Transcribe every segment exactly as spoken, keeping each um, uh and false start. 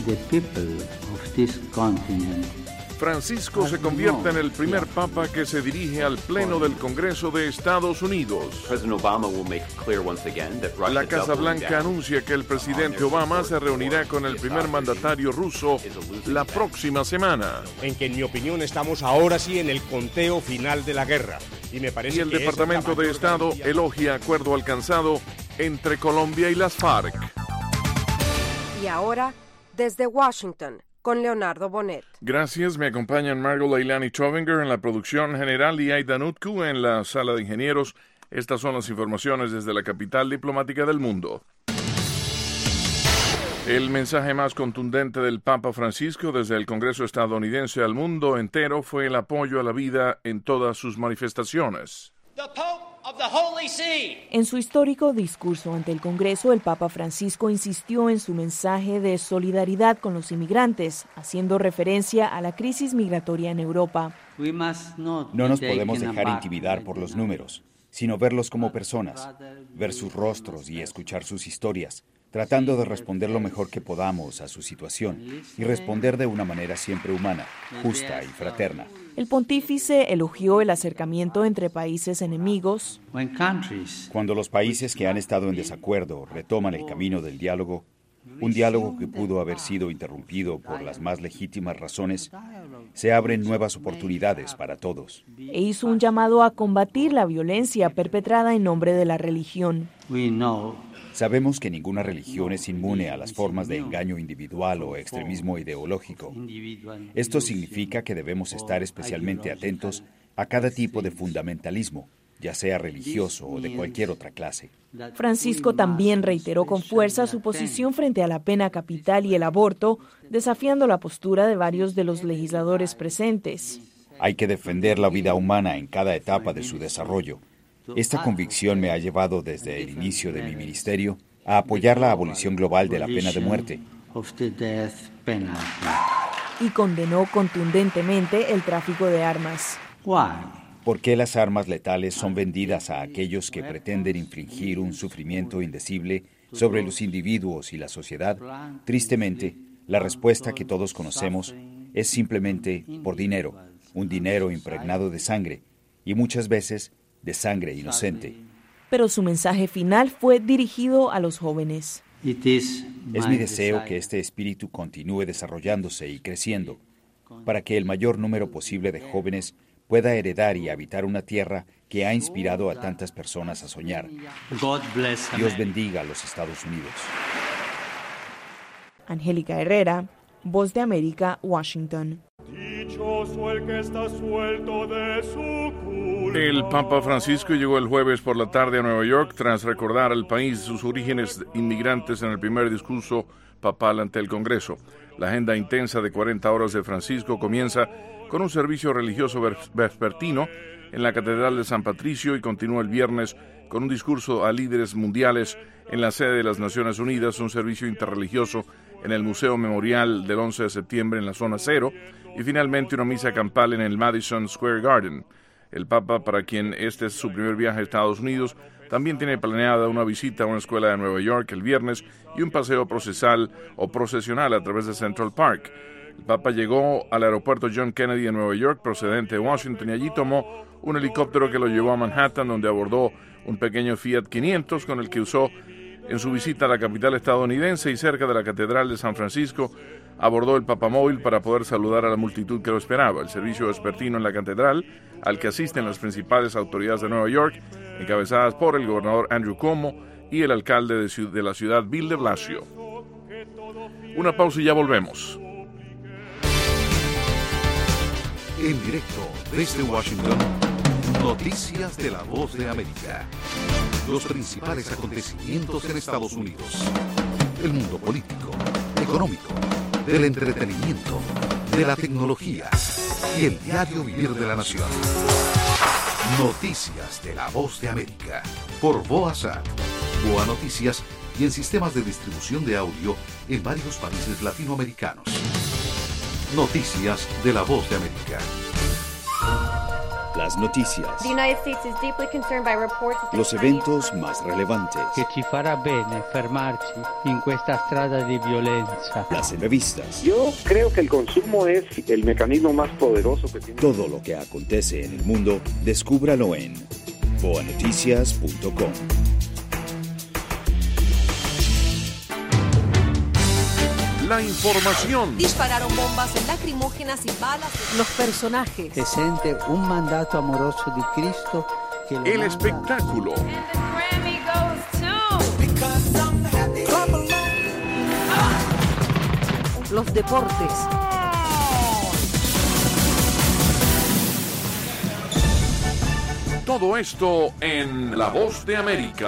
the people of this continent. Francisco se convierte en el primer papa que se dirige al Pleno del Congreso de Estados Unidos. La Casa Blanca anuncia que el presidente Obama se reunirá con el primer mandatario ruso la próxima semana. En que, en mi opinión, estamos ahora sí en el conteo final de la guerra. Y, me parece y el que Departamento de Estado garantía... elogia acuerdo alcanzado entre Colombia y las FARC. Y ahora, desde Washington, con Leonardo Bonet. Gracias, me acompañan Margot Leilani Trovinger en la producción general y Aida Nutku en la sala de ingenieros. Estas son las informaciones desde la capital diplomática del mundo. El mensaje más contundente del Papa Francisco desde el Congreso estadounidense al mundo entero fue el apoyo a la vida en todas sus manifestaciones. En su histórico discurso ante el Congreso, el Papa Francisco insistió en su mensaje de solidaridad con los inmigrantes, haciendo referencia a la crisis migratoria en Europa. No nos podemos dejar intimidar por los números, sino verlos como personas, ver sus rostros y escuchar sus historias, tratando de responder lo mejor que podamos a su situación y responder de una manera siempre humana, justa y fraterna. El pontífice elogió el acercamiento entre países enemigos. Cuando los países que han estado en desacuerdo retoman el camino del diálogo, un diálogo que pudo haber sido interrumpido por las más legítimas razones, se abren nuevas oportunidades para todos. E hizo un llamado a combatir la violencia perpetrada en nombre de la religión. Sabemos que ninguna religión es inmune a las formas de engaño individual o extremismo ideológico. Esto significa que debemos estar especialmente atentos a cada tipo de fundamentalismo, ya sea religioso o de cualquier otra clase. Francisco también reiteró con fuerza su posición frente a la pena capital y el aborto, desafiando la postura de varios de los legisladores presentes. Hay que defender la vida humana en cada etapa de su desarrollo. Esta convicción me ha llevado desde el inicio de mi ministerio a apoyar la abolición global de la pena de muerte. Y condenó contundentemente el tráfico de armas. ¿Por qué las armas letales son vendidas a aquellos que pretenden infligir un sufrimiento indecible sobre los individuos y la sociedad? Tristemente, la respuesta que todos conocemos es simplemente por dinero, un dinero impregnado de sangre, y muchas veces de sangre inocente. Pero su mensaje final fue dirigido a los jóvenes. Es mi deseo que este espíritu continúe desarrollándose y creciendo, para que el mayor número posible de jóvenes pueda heredar y habitar una tierra que ha inspirado a tantas personas a soñar. Dios bendiga a los Estados Unidos. Angélica Herrera, Voz de América, Washington. Dichoso el que está suelto de su culpa. El Papa Francisco llegó el jueves por la tarde a Nueva York tras recordar al país sus orígenes inmigrantes en el primer discurso papal ante el Congreso. La agenda intensa de cuarenta horas de Francisco comienza con un servicio religioso vespertino en la Catedral de San Patricio y continúa el viernes con un discurso a líderes mundiales en la sede de las Naciones Unidas, un servicio interreligioso en el Museo Memorial del once de septiembre en la zona cero y finalmente una misa campal en el Madison Square Garden. El Papa, para quien este es su primer viaje a Estados Unidos, también tiene planeada una visita a una escuela de Nueva York el viernes y un paseo procesal o procesional a través de Central Park. El Papa llegó al aeropuerto John Kennedy en Nueva York, procedente de Washington, y allí tomó un helicóptero que lo llevó a Manhattan, donde abordó un pequeño Fiat quinientos con el que usó en su visita a la capital estadounidense, y cerca de la Catedral de San Francisco abordó el papamóvil para poder saludar a la multitud que lo esperaba. El servicio vespertino en la catedral, al que asisten las principales autoridades de Nueva York, encabezadas por el gobernador Andrew Cuomo y el alcalde de, ciu- de la ciudad, Bill de Blasio. Una pausa y ya volvemos. En directo desde Washington, noticias de la Voz de América. Los principales acontecimientos en Estados Unidos. El mundo político, económico, del entretenimiento, de la tecnología y el diario vivir de la nación. Noticias de la Voz de América. Por Voasat, Boa Noticias y en sistemas de distribución de audio en varios países latinoamericanos. Noticias de la Voz de América. Las noticias. The United States is deeply concerned by reports of the Los eventos más relevantes. Che ci farà bene fermarci in questa strada di violenza. Las entrevistas. Yo creo que el consumo es el mecanismo más poderoso que tiene. Todo lo que acontece en el mundo, descúbralo en boa noticias punto com. La información. Dispararon bombas lacrimógenas y balas. Los personajes. Se siente un mandato amoroso de Cristo. Que el manda. Espectáculo. Los deportes. Todo esto en La Voz de América.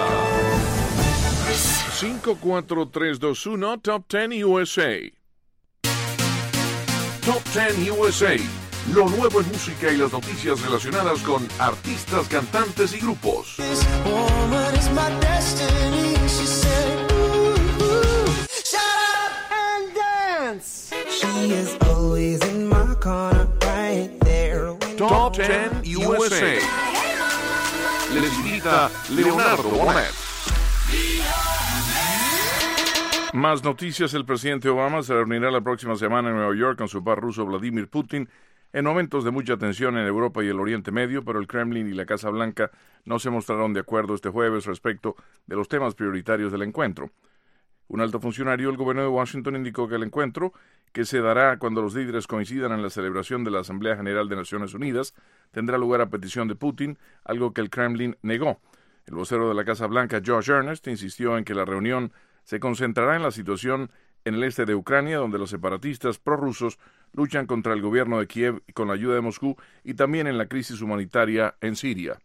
cinco, cuatro, tres, dos, uno, Top diez U S A. Top diez U S A. Lo nuevo en música y las noticias relacionadas con artistas, cantantes y grupos. Top diez U S A. Les invita Leonardo Bonet. Más noticias. El presidente Obama se reunirá la próxima semana en Nueva York con su par ruso Vladimir Putin en momentos de mucha tensión en Europa y el Oriente Medio, pero el Kremlin y la Casa Blanca no se mostraron de acuerdo este jueves respecto de los temas prioritarios del encuentro. Un alto funcionario del gobierno de Washington indicó que el encuentro, que se dará cuando los líderes coincidan en la celebración de la Asamblea General de Naciones Unidas, tendrá lugar a petición de Putin, algo que el Kremlin negó. El vocero de la Casa Blanca, Josh Earnest, insistió en que la reunión se concentrará en la situación en el este de Ucrania, donde los separatistas prorrusos luchan contra el gobierno de Kiev con la ayuda de Moscú, y también en la crisis humanitaria en Siria.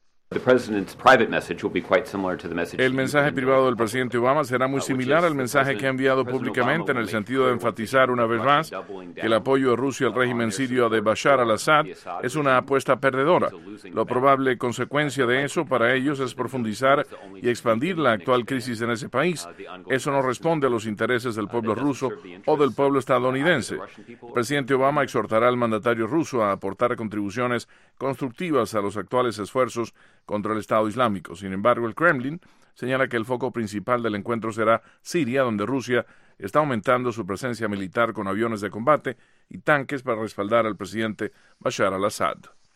El mensaje privado del presidente Obama será muy similar al mensaje que ha enviado públicamente, en el sentido de enfatizar una vez más que el apoyo de Rusia al régimen sirio de Bashar al-Assad es una apuesta perdedora. La probable consecuencia de eso para ellos es profundizar y expandir la actual crisis en ese país. Eso no responde a los intereses del pueblo ruso o del pueblo estadounidense. El presidente Obama exhortará al mandatario ruso a aportar contribuciones constructivas a los actuales esfuerzos contra el Estado Islámico. Sin embargo, el Kremlin señala que el foco principal del encuentro será Siria, donde Rusia está aumentando su presencia militar con aviones de combate y tanques para respaldar al presidente Bashar al-Assad.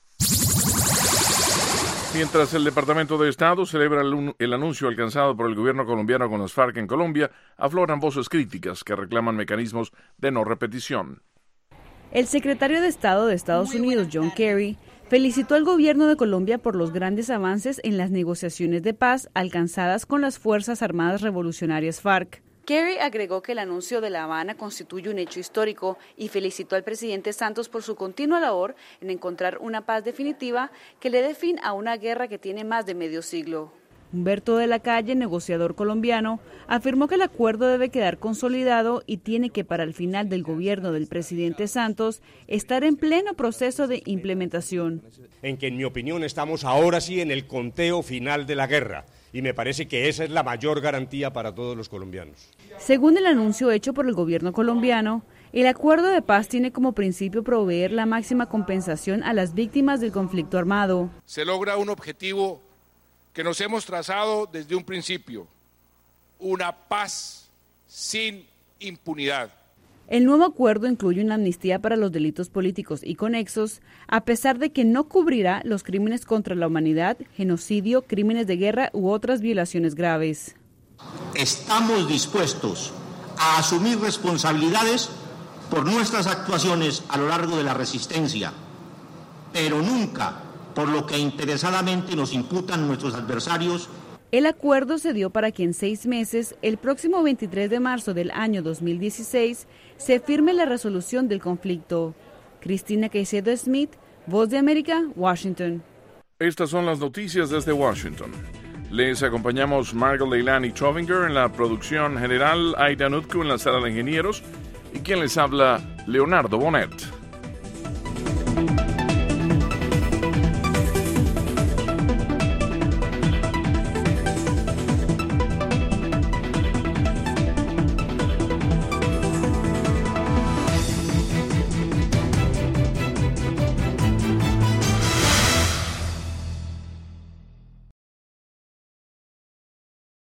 Mientras el Departamento de Estado celebra el, el anuncio alcanzado por el gobierno colombiano con las FARC en Colombia, afloran voces críticas que reclaman mecanismos de no repetición. El secretario de Estado de Estados Unidos, John Kerry, felicitó al gobierno de Colombia por los grandes avances en las negociaciones de paz alcanzadas con las Fuerzas Armadas Revolucionarias FARC. Kerry agregó que el anuncio de La Habana constituye un hecho histórico y felicitó al presidente Santos por su continua labor en encontrar una paz definitiva que le dé fin a una guerra que tiene más de medio siglo. Humberto de la Calle, negociador colombiano, afirmó que el acuerdo debe quedar consolidado y tiene que, para el final del gobierno del presidente Santos, estar en pleno proceso de implementación. En que, en mi opinión, estamos ahora sí en el conteo final de la guerra, y me parece que esa es la mayor garantía para todos los colombianos. Según el anuncio hecho por el gobierno colombiano, el acuerdo de paz tiene como principio proveer la máxima compensación a las víctimas del conflicto armado. Se logra un objetivo que nos hemos trazado desde un principio, una paz sin impunidad. El nuevo acuerdo incluye una amnistía para los delitos políticos y conexos, a pesar de que no cubrirá los crímenes contra la humanidad, genocidio, crímenes de guerra u otras violaciones graves. Estamos dispuestos a asumir responsabilidades por nuestras actuaciones a lo largo de la resistencia, pero nunca por lo que interesadamente nos imputan nuestros adversarios. El acuerdo se dio para que en seis meses, el próximo veintitrés de marzo del año dos mil dieciséis, se firme la resolución del conflicto. Cristina Caicedo Smith, Voz de América, Washington. Estas son las noticias desde Washington. Les acompañamos Margot Leilani Trovinger en la producción general, Aida Nutku en la sala de ingenieros, y quien les habla, Leonardo Bonet.